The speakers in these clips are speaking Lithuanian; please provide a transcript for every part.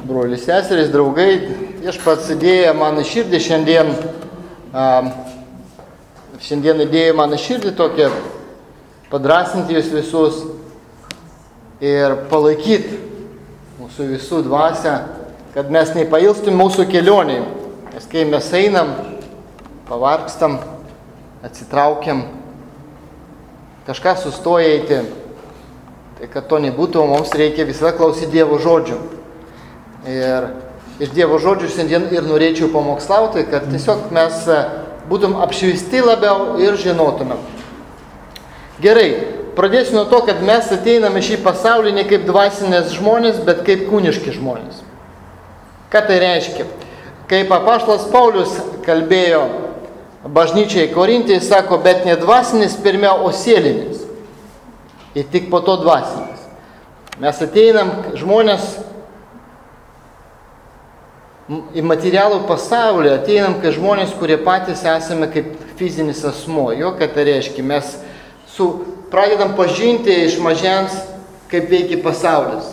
broliai, seserys, draugai, Viešpats įdėjo man į širdį šiandien įdėjo man į širdį tokią padrasinti jūs visus ir palaikyti mūsų visų dvasią, kad mes nepailstum mūsų kelionėje. Nes kai mes einam, pavargstam, atsitraukiam, kažką sustoja eiti, tai kad to nebūtų, mums reikia visada klausyti Dievo žodžių. Ir iš Dievo žodžių šiandien ir norėčiau pamokslauti, kad tiesiog mes būtum apšviesti labiau ir žinotumėm. Gerai, pradėsiu nuo to, kad mes ateiname šį pasaulį ne kaip dvasinės žmonės, bet kaip kūniški žmonės. Ką tai reiškia? Kaip apaštalas Paulius kalbėjo bažnyčiai Korintijai, sako, bet ne dvasinis pirmiau, o sielinis. Ir tik po to dvasinis. Mes ateinam žmonės į materialų pasaulį, ateinam kaip žmonės, kurie patys esame kaip fizinis asmuo. Jo, kad tai reiškia, mes pradedam pažinti iš mažens, kaip veikia pasaulis.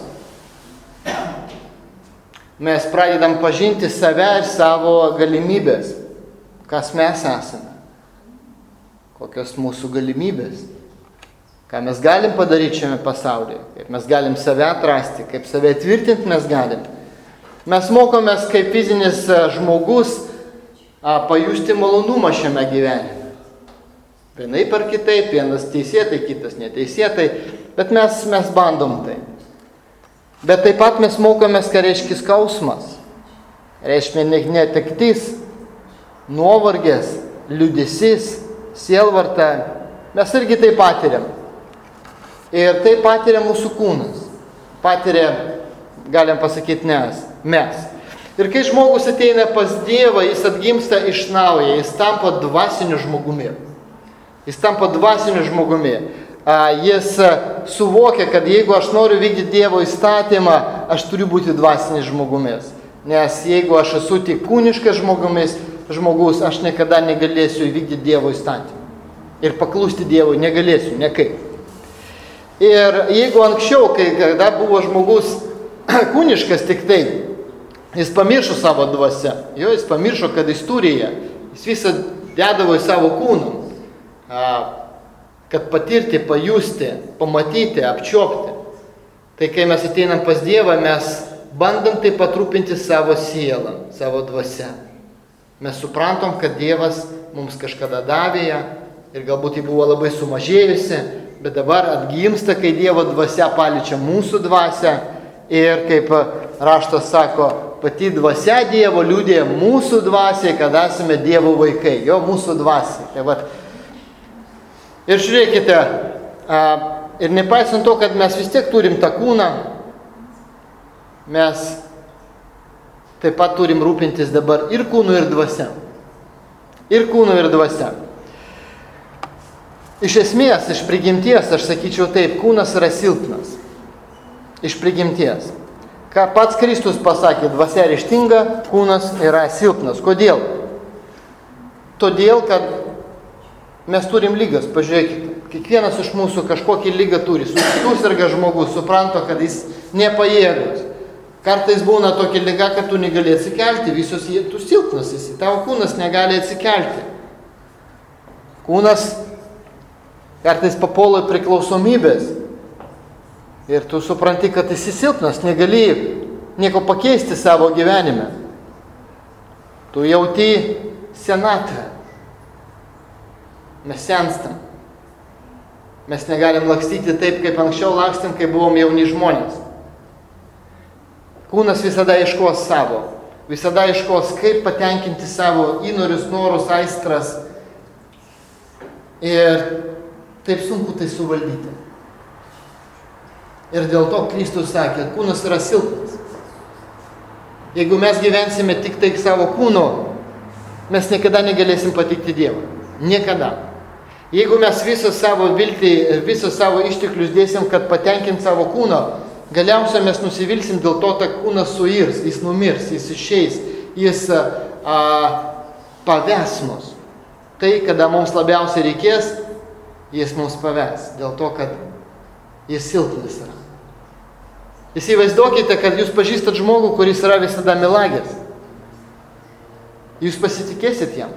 Mes pradedam pažinti save ir savo galimybės. Kas mes esame? Kokios mūsų galimybės? Ką mes galim padaryti šiame pasaulyje? Kaip mes galim save atrasti? Kaip save tvirtinti mes galim? Mes mokomės kaip fizinis žmogus pajusti malonumą šiame gyvenime. Vienaip ar kitaip, vienas teisėtai, kitas neteisėtai, bet mes bandom tai. Bet taip pat mes mokomės, ką reiškia skausmas. Reiškia netektis, nuovargės, liūdesys, sielvarta. Mes irgi tai patiriam. Ir tai patiria mūsų kūnas. Patiria, galim pasakyti, mes. Ir kai žmogus ateina pas Dievą, jis atgimsta iš naujo, jis tampa dvasiniu žmogumi. Jis suvokia, kad jeigu aš noriu vykdyti Dievo įstatymą, aš turiu būti dvasinis žmogumis. Nes jeigu aš esu tik kūniškas žmogus, aš niekada negalėsiu įvykdyti Dievo įstatymą. Ir paklusti Dievui negalėsiu, niekaip. Ir jeigu anksčiau, kada buvo žmogus kūniškas tik tai, jis pamiršo savo dvasią. Jis pamiršo, kad jis turi ją. Jis visą dedavo į savo kūną. Kad patirti, pajusti, pamatyti, apčiopti. Tai kai mes ateinam pas Dievą, mes bandam taip patrūpinti savo sielą, savo dvasią. Mes suprantam, kad Dievas mums kažkada davė ją ir galbūt ji buvo labai sumažėjusi, bet dabar atgimsta, kai Dievo dvasia paliečia mūsų dvasią ir kaip raštas sako, pati dvasia Dievo liudija mūsų dvasiai, kad esame Dievo vaikai, jo mūsų dvasiai. Tai vat. Ir žiūrėkite, ir nepaisant to, kad mes vis tiek turim tą kūną, mes taip pat turim rūpintis dabar ir kūnu, ir dvasia. Ir kūnu, ir dvasia. Iš esmės, iš prigimties, aš sakyčiau taip, kūnas yra silpnas. Iš prigimties. Ką pats Kristus pasakė, dvasia ryžtinga, kūnas yra silpnas. Kodėl? Todėl, kad mes turim lygas, pažiūrėkite. Kiekvienas iš mūsų kažkokį lygą turi. Susirga žmogus, supranta, kad jis nepajėgus. Kartais būna tokia lyga, kad tu negali atsikelti, tu silpnas esi, tavo kūnas negali atsikelti. Kūnas kartais papuola į priklausomybės. Ir tu supranti, kad esi silpnas, negali nieko pakeisti savo gyvenime. Tu jauti senatvę. Mes senstam. Mes negalim lakstyti taip, kaip anksčiau lakstėm, kai buvom jauni žmonės. Kūnas visada ieškos savo. Visada ieškos, kaip patenkinti savo įnorius, norus, aistras. Ir taip sunku tai suvaldyti. Ir dėl to Kristus sakė, kūnas yra silpnas. Jeigu mes gyvensime tik tai savo kūnu, mes niekada negalėsim patikti Dievą. Niekada. Jeigu mes visą savo viltį, visą savo išteklius dėsim, kad patenkint savo kūną, galiausiai mes nusivilsim dėl to, kad kūnas suirs, jis numirs, jis išeis, jis paves mus. Tai, kada mums labiausiai reikės, jis mums paves, dėl to, kad jis silpnas yra. Įsivaizduokite, kad jūs pažįstat žmogų, kuris yra visada melagis. Jūs pasitikėsit jam.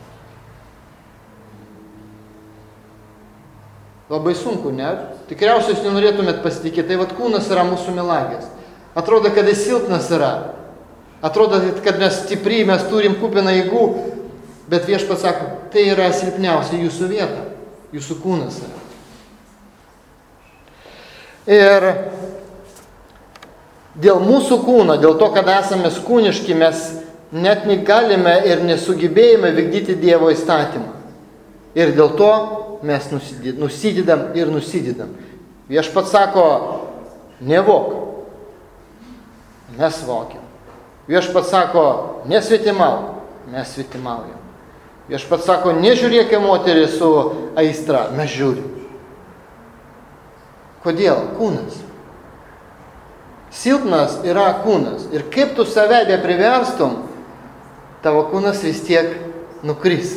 Labai sunku, ne? Tikriausiai jūs nenorėtumėt pasitikėti. Tai vat kūnas yra mūsų melagis. Atrodo, kad jis silpnas yra. Atrodo, kad mes stipri, mes turim kupiną jėgų. Bet Viešpats sako, tai yra silpniausia jūsų vieta. Jūsų kūnas yra. Ir dėl mūsų kūno, dėl to, kad esame kūniški, mes net negalime ir nesugebėjome vykdyti Dievo įstatymą. Ir dėl to mes nusidedam ir nusidedam. Viešpats sako, nevok. Mes vokiam. Viešpats sako, nesvetimauk. Mes svetimaujam. Viešpats sako, nežiūrėk moterį su aistra. Mes žiūrim. Kodėl? Kūnas. Silpnas yra kūnas. Ir kaip tu save bepriverstum, tavo kūnas vis tiek nukris.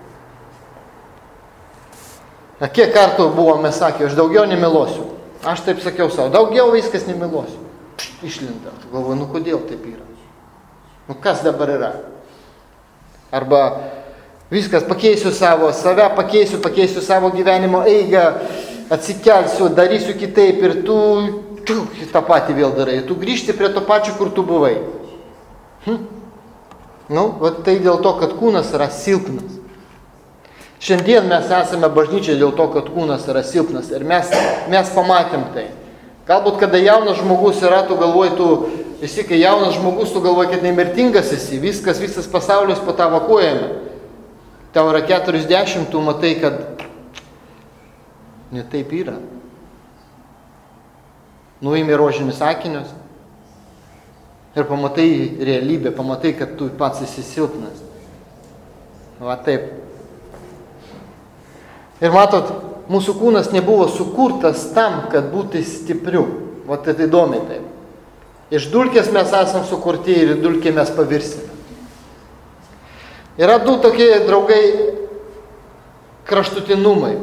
Kiek kartų buvome sakę, aš daugiau nemilosiu. Aš taip sakiau savo, daugiau viskas nemilosiu. Išlinda. Galvoju, nu kodėl taip yra? Nu kas dabar yra? Arba viskas pakeisiu save pakeisiu savo gyvenimo eigą, atsikelsiu, darysiu kitaip ir tu tą patį vėl darai. Tu grįžti prie to pačio, kur tu buvai. Nu, va tai dėl to, kad kūnas yra silpnas. Šiandien mes esame bažnyčia dėl to, kad kūnas yra silpnas. Ir mes pamatėm tai. Galbūt, kada jaunas žmogus yra, tu galvoji, kai jaunas žmogus, tu galvoji, kad nemirtingas esi. Visas pasaulis po tavo kojame. Tau yra 40, tu matai, kad ne taip yra. Nuimi rožinius akinius ir pamatai realybę, pamatai, kad tu pats esi silpnas. Va taip. Ir matot, mūsų kūnas nebuvo sukurtas tam, kad būtų stipriu. Va tai įdomi taip. Iš dulkės mes esam sukurti ir į dulkę mes pavirsime. Yra du tokie, draugai, kraštutinumai.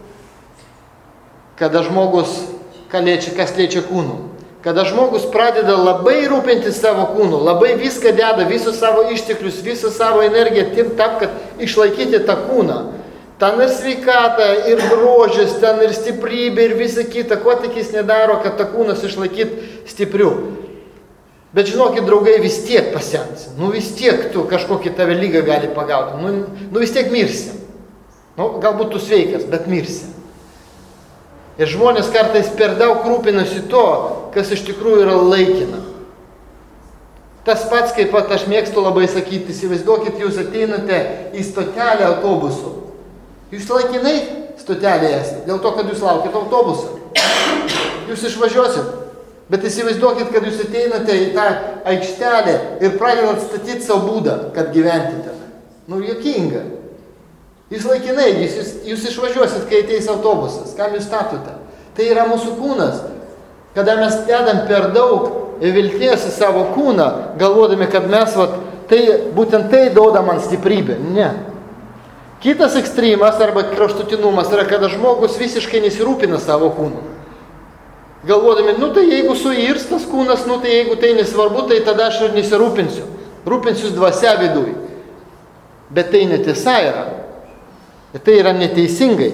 Kada žmogus, kas liečia kūnų. Kada žmogus pradeda labai rūpintis savo kūnu, labai viską deda, visus savo išteklius, visą savo energiją tam, kad išlaikyti tą kūną. Ten ir sveikata, ir grožis, ten ir stiprybė, ir visa kita, ko tik jis nedaro, kad tą kūnas išlaikyti stipriu. Bet žinokit, draugai, vis tiek pasensi. Nu vis tiek tu kažkokį tave lygą gali pagauti. Nu vis tiek mirsi. Nu, galbūt tu sveikas, bet mirsi. Ir žmonės kartais per daug rūpinasi to, kas iš tikrųjų yra laikina. Tas pats, kaip pat aš mėgstu labai sakyti, įsivaizduokit, jūs ateinate į stotelę autobusų. Jūs laikinai stotelėje esate, dėl to, kad jūs laukite autobusą. Jūs išvažiuosit. Bet įsivaizduokit, kad jūs ateinate į tą aikštelę ir pradedat statyti savo būdą, kad gyventi ten. Nu, juokinga. Jūs laikinai, jūs išvažiuosit, kai ateis autobusas. Kam jūs statote? Tai yra mūsų kūnas. Kada mes dedam per daug vilties į savo kūną, galvodami, kad mes, būtent tai duoda man stiprybę. Ne. Kitas ekstremas arba kraštutinumas yra, kada žmogus visiškai nesirūpina savo kūnu. Galvodami, tai jeigu suirs tas kūnas, tai jeigu tai nesvarbu, tai tada aš ir nesirūpinsiu. Rūpinsiu dvasia viduj. Bet tai netiesa yra. Ir tai yra neteisingai.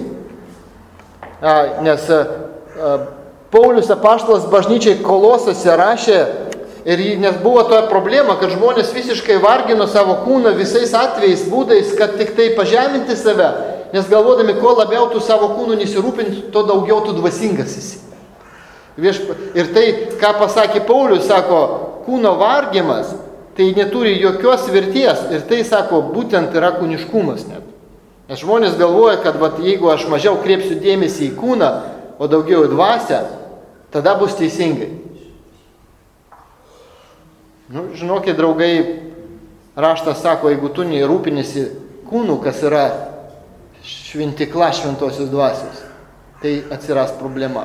Nes Paulius apaštalas bažnyčiai Kolosose rašė, nes buvo toja problema, kad žmonės visiškai vargino savo kūną visais atvejais, būdais, kad tik tai pažeminti save, nes galvodami, kuo labiau tu savo kūnų nesirūpinti, to daugiau tu dvasingas esi. Ir tai, ką pasakė Paulius, sako, kūno vargimas, tai neturi jokios verties. Ir tai, sako, būtent yra kūniškumas net. Nes žmonės galvoja, kad jeigu aš mažiau kreipsiu dėmesį į kūną, o daugiau į dvasią, tada bus teisingai. Žinokit, draugai, raštas sako, jeigu tu nerūpinėsi kūnų, kas yra šventikla šventosios dvasios, tai atsiras problema.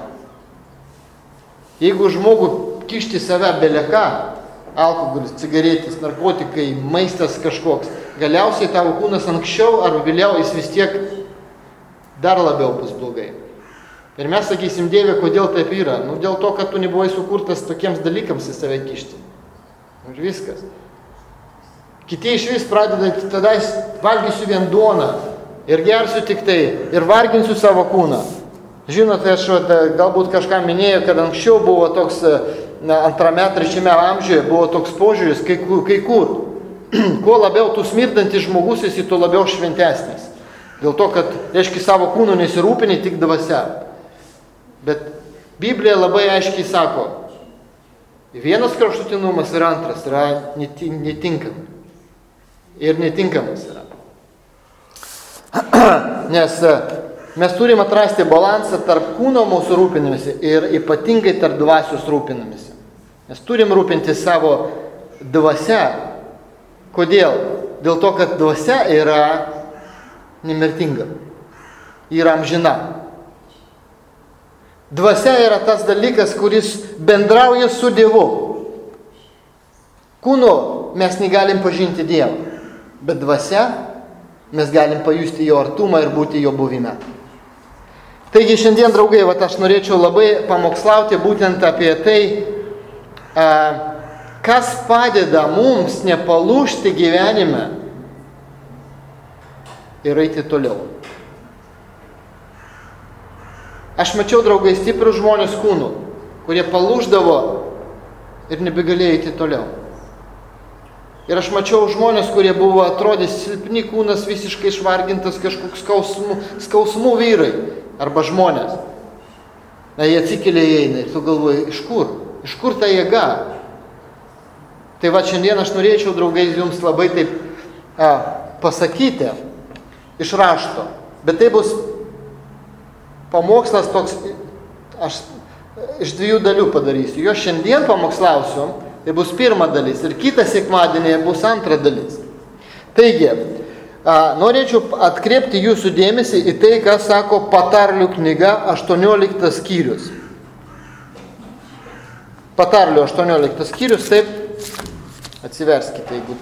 Jeigu žmogų kišti save beleka, alkoholis, cigaretės, narkotikai, maistas kažkoks, galiausiai tavo kūnas anksčiau ar vėliau jis vis tiek dar labiau bus blogai. Ir mes sakysim, Dieve, kodėl taip yra? Nu, dėl to, kad tu nebuvai sukurtas tokiems dalykams į save kišti. Ir viskas. Kiti iš vis pradeda, tada valgysiu vien duoną ir gersiu tik tai ir varginsiu savo kūną. Žinote, aš galbūt kažką minėjau, kad anksčiau buvo toks, antrame, trečiame amžiuje buvo toks požiūris, kai kur. Kuo labiau tu smirdantis žmogus esi, tuo labiau šventesnis. Dėl to, kad, reiškia, savo kūnų nesirūpini tik dvasia. Bet Biblija labai aiškiai sako, vienas kraštutinumas ir antras yra netinkami. Ir netinkamas yra. Nes mes turim atrasti balansą tarp kūno mūsų rūpinimisi ir ypatingai tarp dvasios rūpinimisi. Mes turim rūpinti savo dvasia. Kodėl? Dėl to, kad dvasia yra nemirtinga. Yra amžina. Dvasia yra tas dalykas, kuris bendrauja su Dievu. Kūnu mes negalim pažinti Dievą, bet dvasia mes galim pajusti jo artumą ir būti jo buvime. Taigi šiandien, draugai, aš norėčiau labai pamokslauti būtent apie tai, kas padeda mums nepalūžti gyvenime ir eiti toliau. Aš mačiau, draugai, stiprius žmonės kūnų, kurie palūždavo ir nebegalėjo eiti toliau. Ir aš mačiau žmonės, kurie buvo atrodė silpni kūnas, visiškai išvargintas, kažkoks skausmų vyrai arba žmonės. Jie atsikėlė į eina ir tu galvoji, iš kur? Iš kur ta jėga? Tai šiandien aš norėčiau, draugai, jums labai taip pasakyti iš rašto. Bet tai bus pamokslas toks, aš iš 2 dalių padarysiu. Jo šiandien pamokslausiu, tai bus pirma dalis ir kitą sekmadienį bus antra dalis. Taigi, norėčiau atkreipti jūsų dėmesį į tai, ką sako Patarlių knyga 18 skyrius. Patarlių 18 skyrius, taip, atsiverskite, jeigu.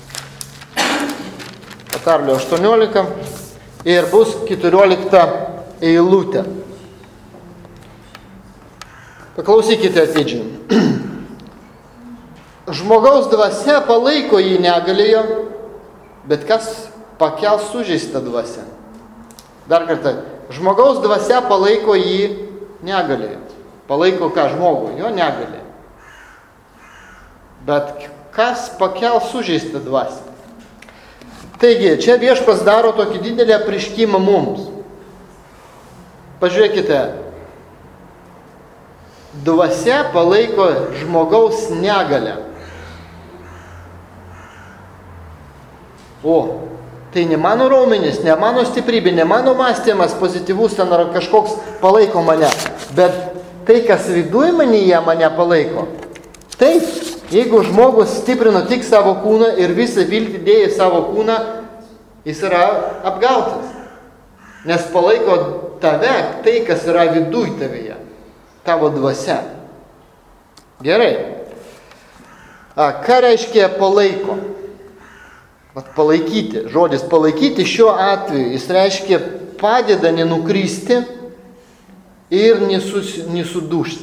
Patarlių 18 ir bus 14 eilutė. Paklausykite atidžiai. Žmogaus dvasia palaiko jį negalėjo, bet kas pakels sužeistą dvasią? Dar kartą. Žmogaus dvasia palaiko jį negalėjo. Palaiko ką žmogų? Jo negalėjo. Bet kas pakels sužeistą dvasią? Taigi, čia Viešpats daro tokį didelį apreiškimą mums. Pažiūrėkite. Dvasia palaiko žmogaus negalę. O, tai ne mano raumenis, ne mano stiprybė, ne mano mąstymas pozityvus ten ar kažkoks palaiko mane, bet tai, kas viduje manyje mane palaiko. Taip, jeigu žmogus stiprino tik savo kūną ir visą viltį dėjo į savo kūną, jis yra apgautas. Nes palaiko tave tai, kas yra viduj tavyje, tavo dvasia. Gerai. Ką reiškia palaiko? Palaikyti. Žodis palaikyti šiuo atveju, jis reiškia padeda nenukristi ir nesudužti.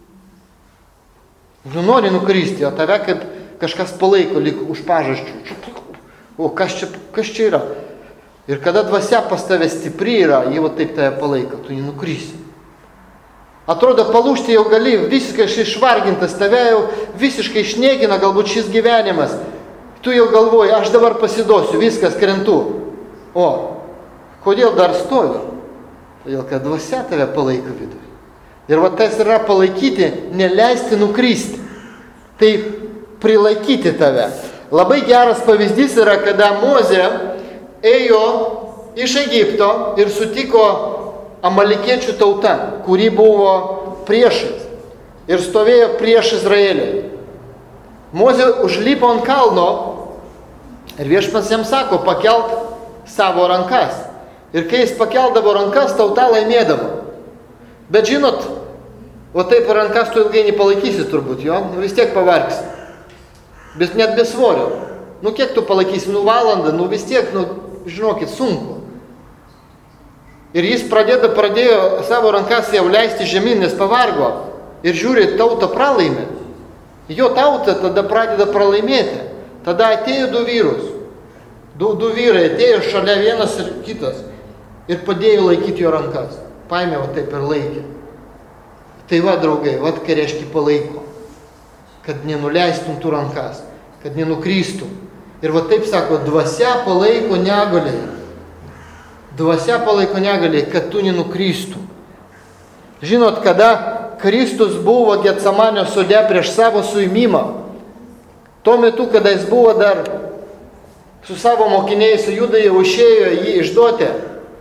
Tu nori nukristi, o tave kaip kažkas palaiko lyg už pažasčių. O kas čia yra? Ir kada dvasia pas tave stipri yra, jie taip tave palaiko, tu nenukrisi. Atrodo, palūžti jau gali, visiškai išvargintas, tave jau visiškai išniekina galbūt šis gyvenimas. Tu jau galvoji, aš dabar pasiduosiu, viskas krentu. O, kodėl dar stovi? Todėl, kad dvasia tave palaiko viduje. Ir tas yra palaikyti, neleisti nukristi. Tai prilaikyti tave. Labai geras pavyzdys yra, kada Mozė ėjo iš Egipto ir sutiko amalekiečių tauta, kuri buvo priešais ir stovėjo prieš Izraelį. Mozė užlipo ant kalno ir Viešpats jam sako, pakelt savo rankas. Ir kai jis pakeldavo rankas, tauta laimėdavo. Bet žinot, o taip rankas tu ilgai nepalaikysi turbūt, jo? Vis tiek pavargsi. Bet net be svorio. Kiek tu palaikysi? Valandą, vis tiek, žinokit, sunku. Ir jis pradėjo savo rankas jau leisti žemyn, nes pavargo. Ir žiūri, tauta pralaimė. Jo tauta tada pradeda pralaimėti. Tada atėjo du vyrus. Du vyrai atėjo šalia vienas ir kitas. Ir padėjo laikyti jo rankas. Paėmė, va taip ir laikė. Tai va, draugai, va ką reiškia palaiko. Kad nenuleistum tų rankas. Kad nenukrystum. Ir va taip sako, dvasia palaiko negalėje. Dvasia palaiko negalėje, kad tu nenukrystum. Žinot, kada Kristus buvo Getsemanio sode prieš savo suimimą, tuo metu, kada jis buvo dar su savo mokiniais, su Juda jau išėjo jį išduoti,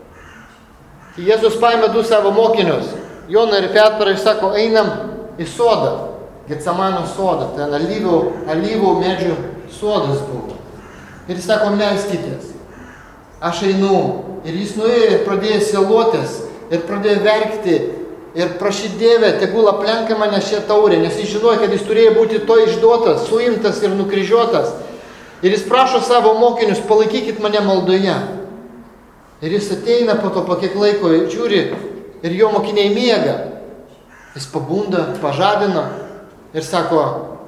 Jėzus paėmė du savo mokinius, Joną ir Petrą, ir sako, einam į sodą, Getsemanio sodą, ten alyvų medžių sodas buvo. Ir jis sako, melskitės, aš einu. Ir jis nuėjo ir pradėjo sielotis, ir pradėjo verkti, ir prašyti Dievę, tegul aplenkia mane šią taurę, nes jis žinojo, kad jis turėjo būti to išduotas, suimtas ir nukryžiuotas. Ir jis prašo savo mokinius, palaikykit mane maldoje. Ir jis ateina po to, po kiek laiko, žiūri, ir jo mokiniai miega. Jis pabunda, pažadina ir sako,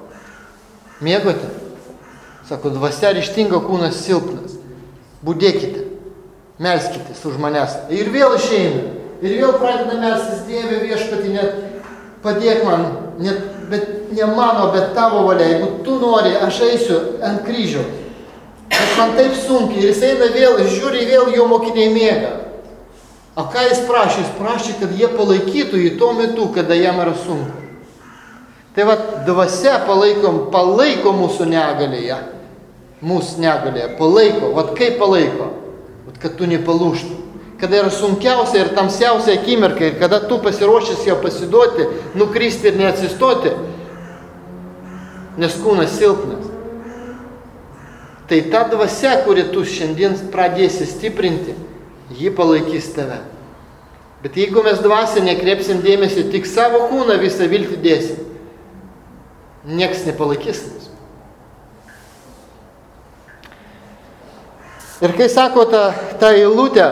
miegote? Sako, dvasia ryžtinga, kūnas silpnas. Budėkite, melskitės už manęs. Ir vėl išeina. Ir vėl pradeda melstis, Dieve viešpatį, net padėk man, bet ne mano, bet tavo valia. Jeigu tu nori, aš eisiu ant kryžiaus. Bet man taip sunkiai. Ir jis eina vėl, ir žiūri, vėl jo mokiniai miega. O ką jis prašė? Jis prašė, kad jie palaikytų jį tuo metu, kada jam yra sunku. Tai va, dvasia palaiko mūsų negalėje. Mūsų negalėje. Palaiko. Vat kaip palaiko? Vat kad tu nepalūštum. Kada yra sunkiausia ir tamsiausia akimirka, ir kada tu pasiruošęs jau pasiduoti, nukristi ir neatsistoti, nes kūnas silpnas. Tai ta dvasia, kuri tu šiandien pradėsi stiprinti, ji palaikys tave. Bet jeigu mes dvasią nekreipsim dėmesį, tik savo kūną visą viltį dėsim, nieks nepalaikys mūsų. Ir kai sako ta eilutė,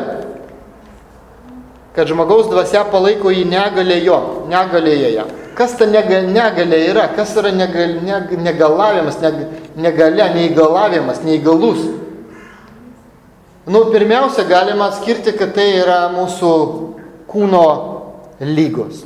kad žmogaus dvasia palaiko jį negalėje. Kas ta negalė yra? Kas yra negalavimas, neįgalavimas, neįgalus? Pirmiausia, galima atskirti, kad tai yra mūsų kūno lygos.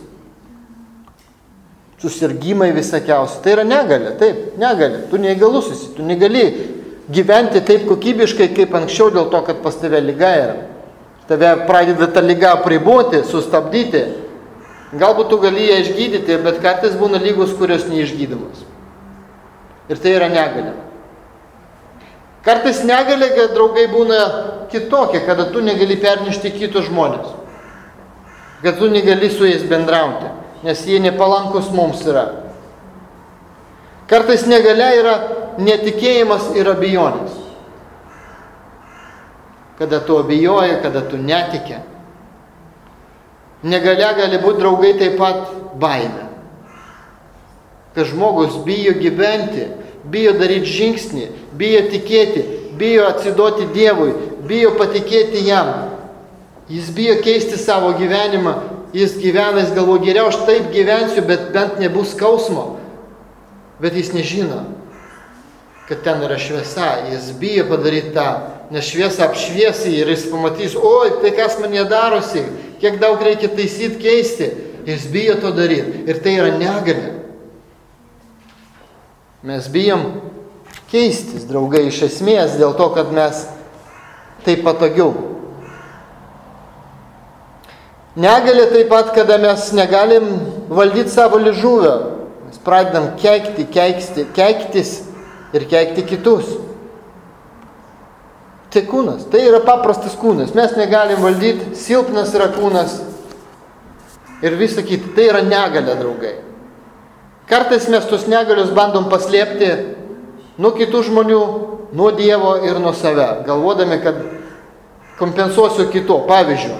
Susirgymai visokiausi. Tai yra negalė, taip, negalė. Tu neįgalus esi, tu negali gyventi taip kokybiškai, kaip anksčiau, dėl to, kad pas tave lyga yra. Tave pradeda ta lyga apriboti, sustabdyti. Galbūt tu gali ją išgydyti, bet kartais būna lygos, kurios neišgydomos. Ir tai yra negalė. Kartais negalė, kad draugai būna kitokie, kada tu negali pernešti kitus žmonės. Kad tu negali su jais bendrauti, nes jie nepalankus mums yra. Kartais negalė yra netikėjimas ir abejonės. Kada tu abejoji, kada tu netiki. Negalė gali būti, draugai, taip pat baimė. Kad žmogus bijo gyventi, bijo daryti žingsnį, bijo tikėti, bijo atsiduoti Dievui, bijo patikėti jam. Jis bijo keisti savo gyvenimą, jis gyvena, jis galvo, geriau aš taip gyvensiu, bet bent nebus skausmo. Bet jis nežino, kad ten yra šviesa, jis bijo padaryti tą, nes šviesa apšviesi ir jis pamatys, oi, tai kas man darosi, kiek daug reikia taisyti, keisti. Jis bijo to daryti ir tai yra negalė. Mes bijom keistis, draugai, iš esmės, dėl to, kad mes taip patogiau. Negalė taip pat, kada mes negalim valdyti savo liežuvio. Mes pradedam keiktis ir keikti kitus. Tai kūnas, tai yra paprastas kūnas. Mes negalim valdyti, silpnas yra kūnas ir visa kita. Tai yra negalė, draugai. Kartais mes tos negalius bandom paslėpti nuo kitų žmonių, nuo Dievo ir nuo save, galvodami, kad kompensuosiu kito. Pavyzdžiui,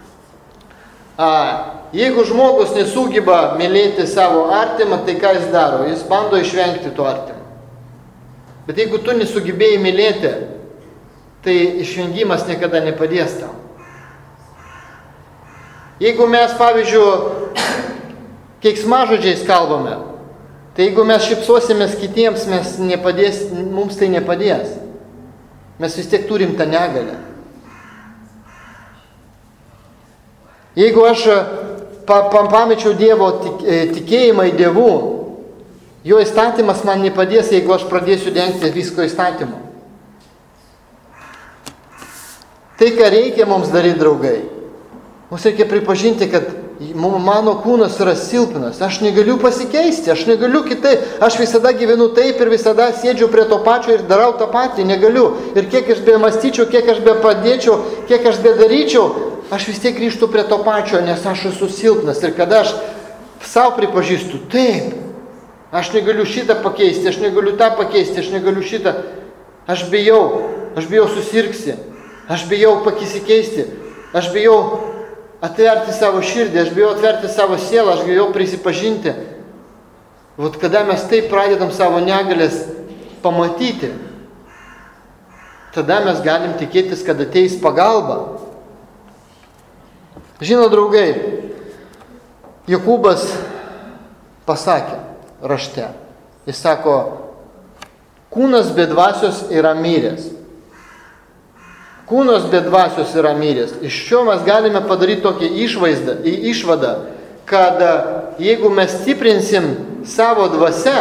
jeigu žmogus nesugeba mylėti savo artimą, tai ką jis daro? Jis bando išvengti to artimą. Bet jeigu tu nesugebėjai mylėti, tai išvengimas niekada nepadės tau. Jeigu mes, pavyzdžiui, keiksmažodžiais kalbame, tai jeigu mes šypsosimės kitiems, mums tai nepadės. Mes vis tiek turim tą negalę. Jeigu aš pamečiau Dievo tikėjimą į Dievų, jo įstatymas man nepadės, jeigu aš pradėsiu dengti visko įstatymu. Tai, ką reikia mums daryti, draugai, mums reikia pripažinti, kad mano kūnas yra silpnas, aš negaliu pasikeisti, aš negaliu kitaip, aš visada gyvenu taip ir visada sėdžiu prie to pačio ir darau tą patį, negaliu. Ir kiek aš be mąstyčiau, kiek aš be padėčiau, kiek aš be daryčiau, aš vis tiek grįžtu prie to pačio, nes aš esu silpnas. Ir kada aš savo pripažįstu, taip, aš negaliu šitą pakeisti, aš negaliu tą pakeisti, aš negaliu šitą, aš bijau susirgsi, aš bijau pasikeisti, aš bijau atverti savo širdį, aš bijau atverti savo sielą, aš bijau prisipažinti. Vat kada mes taip pradedam savo negalės pamatyti, tada mes galim tikėtis, kad ateis pagalba. Žinot, draugai, Jokūbas pasakė rašte, jis sako, kūnas be dvasios yra miręs. Kūnas be dvasios yra miręs. Iš šio mes galime padaryti tokią išvadą, kad jeigu mes stiprinsim savo dvasią,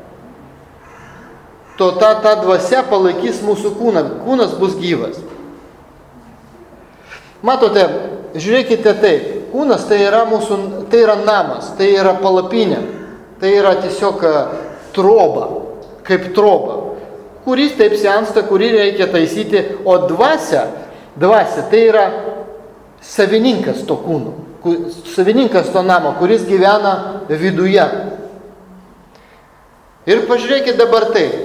to ta dvasia palaikys mūsų kūną. Kūnas bus gyvas. Matote, žiūrėkite taip. Kūnas tai yra namas, tai yra palapinė, tai yra tiesiog troba, kaip troba, kuris taip sensta, kurį reikia taisyti, o dvasia tai yra savininkas to kūno, savininkas to namo, kuris gyvena viduje. Ir pažiūrėkite dabar taip.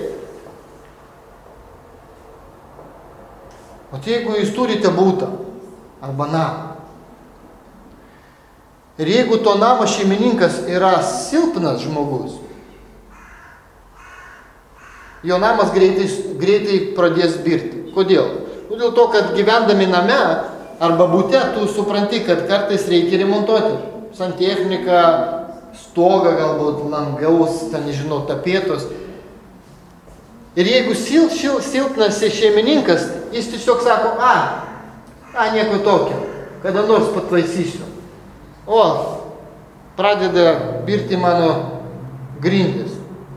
O jeigu jūs turite būtą arba namą, ir jeigu to namo šeimininkas yra silpnas žmogus, jo namas greitai pradės birti. Kodėl? Dėl to, kad gyvendami name arba bute, tu supranti, kad kartais reikia remontuoti. Santechniką, stogą, galbūt langaus, nežinau, tapetos. Ir jeigu silpnas šeimininkas, jis tiesiog sako, nieko tokio, kada nors pataisysiu. O, pradeda birti mano grindis.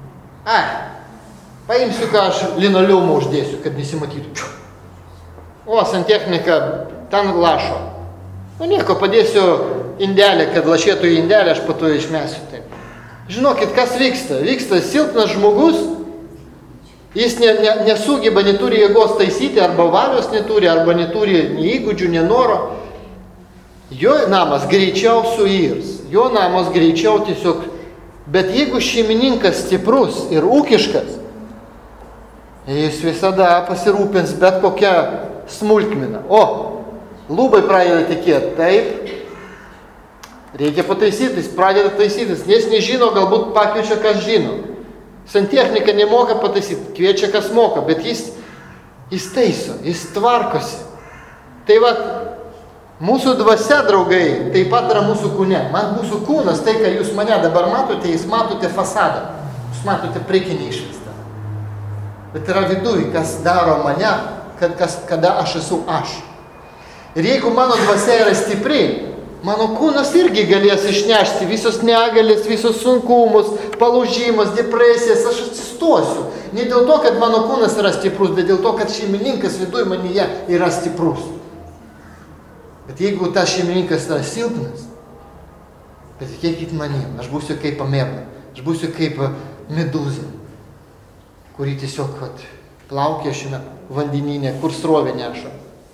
Paimsiu, ką aš linoleumą uždėsiu, kad nesimatytų. O, santechnika ten lašo. Nieko, padėsiu indelį, kad lašėtų į indelį, aš po to išmesiu. Taip. Žinokit, kas vyksta? Vyksta silpnas žmogus, jis nesugeba, neturi jėgos taisyti, arba valios neturi, arba neturi nei įgūdžių, nei noro. Jo namas greičiau suirs, jo namas greičiau tiesiog. Bet jeigu šeimininkas stiprus ir ūkiškas, jis visada pasirūpins bet kokią smulkmeną. O, lūbai pradeda tekėti, taip, reikia pataisyti, jis pradeda taisytis, nes nežino, galbūt pakviečia, kas žino. Santechnika nemoka pataisyti, kviečia, kas moka, bet jis taiso, jis tvarkosi. Tai va, mūsų dvasia, draugai, taip pat yra mūsų kūne. Man mūsų kūnas, tai, ką jūs mane dabar matote, jūs matote fasadą, jūs matote priekinį išvaizdą. Bet yra viduj, kas daro mane, kada aš esu aš. Ir jeigu mano dvasia yra stipri, mano kūnas irgi galės išnešti visos negalės, visos sunkumus, palūžimus, depresijas, aš atsistosiu. Ne dėl to, kad mano kūnas yra stiprus, bet dėl to, kad šeimininkas viduj manyje yra stiprus. Bet jeigu tas šeimininkas yra silpnas, patikėkit manim, aš būsiu kaip ameba, aš būsiu kaip medūza, kuri tiesiog plaukia šiame vandenyne, kur srovė neša.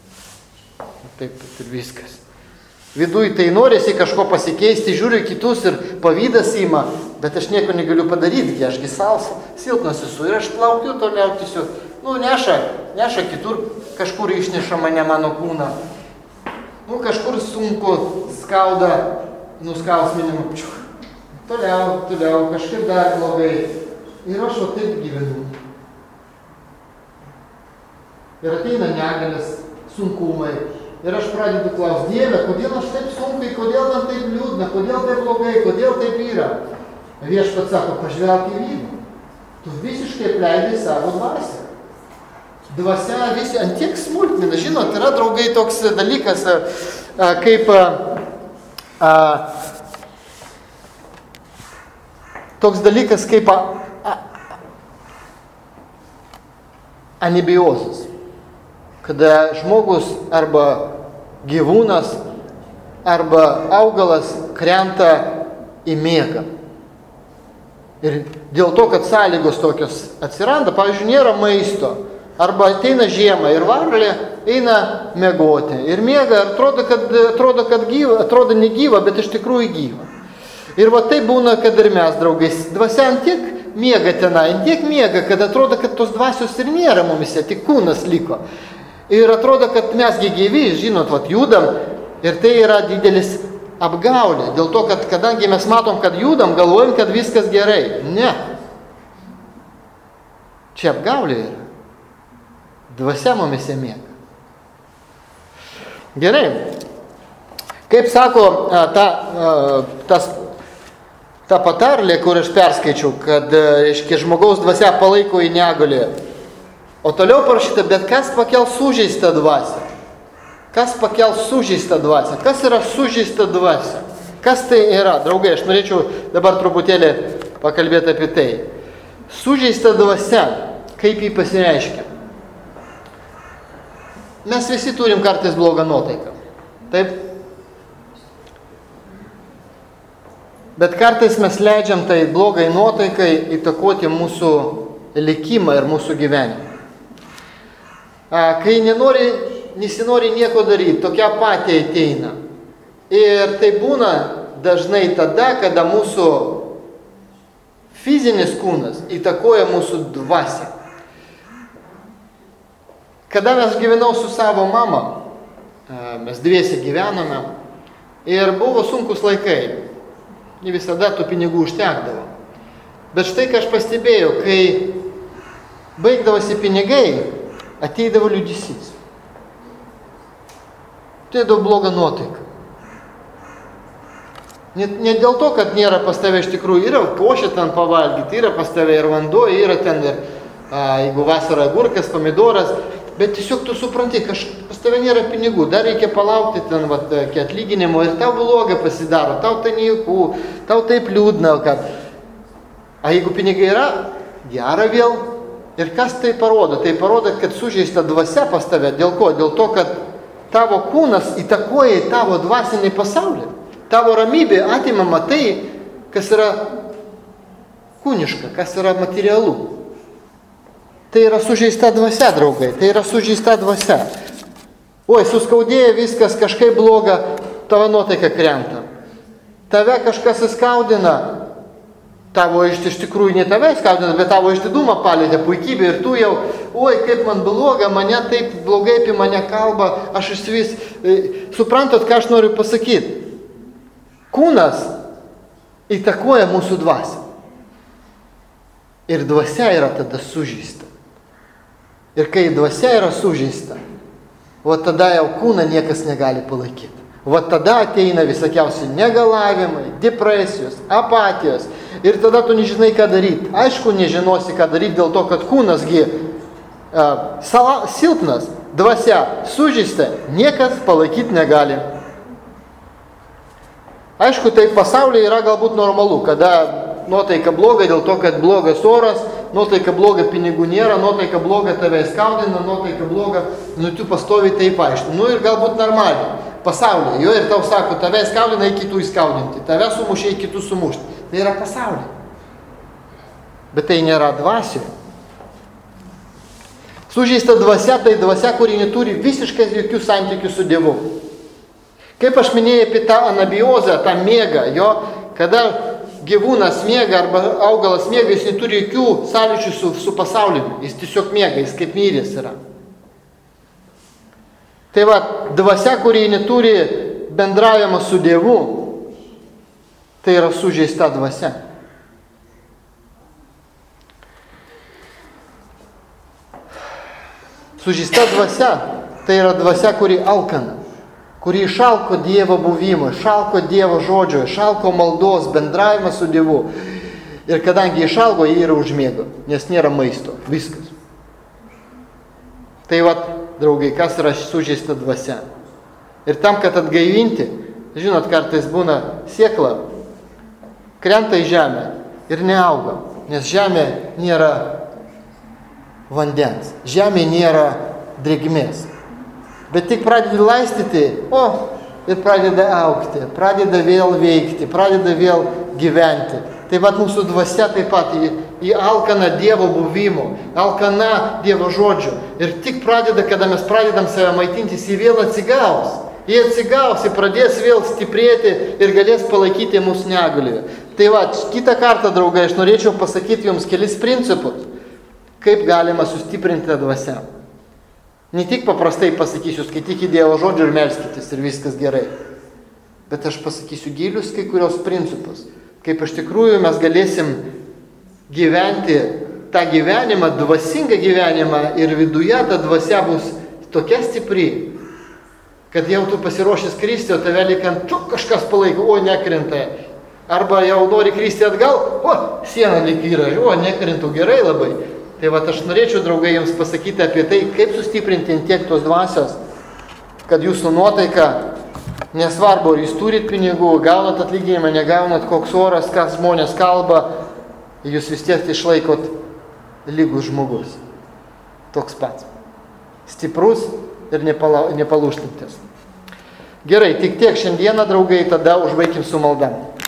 Taip ir viskas. Viduj tai norisi kažko pasikeisti, žiūriu kitus ir pavydas ima, bet aš nieko negaliu padaryti, ašgi silpnas esu ir aš plaukiu toliau tiesiog, neša kitur, kažkur išneša mano kūną. Kažkur sunku, skauda, nuskausminimą. Toliau, kažkaip dar blogai. Ir aš taip gyvenu. Ir ateina negalės, sunkumai. Ir aš pradedu klausti, Dieve, kodėl aš taip sunkiai, kodėl man taip liūdna, kodėl taip blogai, kodėl taip yra. Viešpats sako, pažvelk į vidų. Tu visiškai pleidai savo dvasią. Dvasia visi ant tiek smulkmina. Žinot, yra, draugai, toks dalykas, kaip anibiozas. Kada žmogus arba gyvūnas arba augalas krenta į miegą. Ir dėl to, kad sąlygos tokios atsiranda, pavyzdžiui, nėra maisto, arba ateina žiema ir varlė eina miegoti. Ir miega, atrodo negyva, bet iš tikrųjų gyva. Ir va tai būna, kad ir mes, draugais, dvasia ant tiek miega tenai, ant tiek miega, kad atrodo, kad tos dvasios ir nėra mumise, tik kūnas liko. Ir atrodo, kad mesgi gyvi, žinot, vat judam, ir tai yra didelis apgaulė. Dėl to, kad kadangi mes matom, kad judam, galvojam, kad viskas gerai. Ne. Čia apgaulė yra. Dvasia mumise miega. Gerai. Kaip sako ta patarlė, kur aš perskaičiau, kad, reiškia, žmogaus dvasia palaiko į negalį. O toliau parašyta, bet kas pakel sužeistą dvasią? Kas pakel sužeistą dvasią? Kas yra sužeista dvasia? Kas tai yra? Draugai, aš norėčiau dabar truputėlį pakalbėti apie tai. Sužeista dvasia, kaip jį pasireiškia? Mes visi turim kartais blogą nuotaiką. Taip? Bet kartais mes leidžiam tai blogai nuotaikai įtakoti mūsų likimą ir mūsų gyvenimą. Kai nesinori nieko daryti, tokia apatija ateina. Ir tai būna dažnai tada, kada mūsų fizinis kūnas įtakoja mūsų dvasią. Kada mes gyvenau su savo mama, mes dviese gyvenome ir buvo sunkus laikai. Ne visada tų pinigų užtekdavo. Bet štai ką aš pastebėjau, kai baigdavosi pinigai, ateidavo liūdesys. Ateidavo blogą nuotaiką. Ne dėl to, kad nėra pas tave iš tikrųjų, yra košė ten pavalgyti, yra pas tave ir vanduo, yra ten ir, jeigu vasara agurkas, pomidoras, bet tiesiog tu supranti, kad pas tave nėra pinigų, dar reikia palaukti ten iki atlyginimo ir tau bloga pasidaro, tau tai nejauku, tau taip liūdna, kad... jeigu pinigai yra, gera vėl. Ir kas tai parodo? Tai parodo, kad sužeista dvasia pas tave. Dėl ko? Dėl to, kad tavo kūnas įtakoja į tavo dvasinį pasaulį. Tavo ramybė atimama tai, kas yra kūniška, kas yra materialu. Tai yra sužeista dvasia, draugai. Tai yra sužeista dvasia. Oi, suskaudėja viskas, kažkaip bloga, tavo nuotaika krenta. Tave kažkas įskaudina. Tavo iš tikrųjų ne tave skaudina, bet tavo išdidumą palėtė puikybė ir tu jau, oi, kaip man bloga, mane taip blogai apie mane kalba, aš vis, suprantat, ką aš noriu pasakyti. Kūnas įtakoja mūsų dvasią. Ir dvasia yra tada sužeista. Ir kai dvasia yra sužeista, o tada jau kūną niekas negali palaikyti. Va tada ateina visokiausi negalavimai, depresijos, apatijos. Ir tada tu nežinai, ką daryti. Aišku, nežinosi, ką daryti dėl to, kad kūnasgi silpnas, dvasia sužeista, niekas palaikyti negali. Aišku, tai pasaulyje yra galbūt normalu, kada nuotaika bloga dėl to, kad blogas oras, nuotaika bloga pinigų nėra, nuotaika bloga tave skaudina, nuotaika bloga, tu pastovi taip aišku. Ir galbūt normaliai. Pasaulyje. Jo ir tau sako, tave skaudina, į kitų įskaudinti. Tave sumušė, į kitų sumušti. Tai yra pasaulyje. Bet tai nėra dvasioje. Sužeista dvasia, tai dvasia, kuri neturi visiškai jokių santykių su Dievu. Kaip aš minėjau apie tą anabiozę, tą miegą, jo, kada gyvūnas miega arba augalas miega, jis neturi jokių sąlyčių su pasauliu. Jis tiesiog miega, jis kaip miręs yra. Tai va, dvasia, kuri neturi bendravimą su Dievu, tai yra sužeista dvasia. Sužeista dvasia, tai yra dvasia, kuri alkana. kuri išalko Dievo buvimo, išalko Dievo žodžio, išalko maldos, bendravimą su Dievu. Ir kadangi išalgo, jie yra užmiego, nes nėra maisto. Viskas. Tai vat, draugai, kas yra sužeista dvasia. Ir tam, kad atgaivinti, žinot, kartais būna siekla, krenta į žemę ir neauga, nes žemė nėra vandens, žemė nėra drėgmės. Bet tik pradedi laistyti, ir pradeda augti, pradeda vėl veikti, pradeda vėl gyventi. Tai vat mūsų dvasia taip pat į alkaną Dievo buvimo, alkaną Dievo žodžio. Ir tik pradeda, kada mes pradedam save maitintis, jį vėl atsigaus. Jie atsigaus, jie pradės vėl stiprėti ir galės palaikyti mūsų negalioje. Tai va, kitą kartą, draugai, aš norėčiau pasakyti jums kelis principus, kaip galima sustiprinti tą dvasią. Ne tik paprastai pasakysiu, skaitykite Dievo žodžių ir melskitės ir viskas gerai. Bet aš pasakysiu gilius kai kurios principus, kaip iš tikrųjų mes galėsim gyventi tą gyvenimą, dvasingą gyvenimą ir viduje ta dvasia bus tokia stipri, kad jau tu pasiruošęs kristi, o tave likant kažkas palaiko, nekrenta. Arba jau nori kristi atgal, siena lyg yra, nekrintų gerai labai. Tai va, aš norėčiau, draugai, jums pasakyti apie tai, kaip sustiprinti tiek tos dvasios, kad jūsų nuotaika, nesvarbu, ar jūs turit pinigų, gaunat atlyginimą, negaunat, koks oras, kas žmonės kalba, jūs vis tiek išlaikot lygus žmogus. Toks pats. Stiprus ir nepalūžtantis. Gerai, tik tiek šiandieną, draugai, tada užbaikim su malda.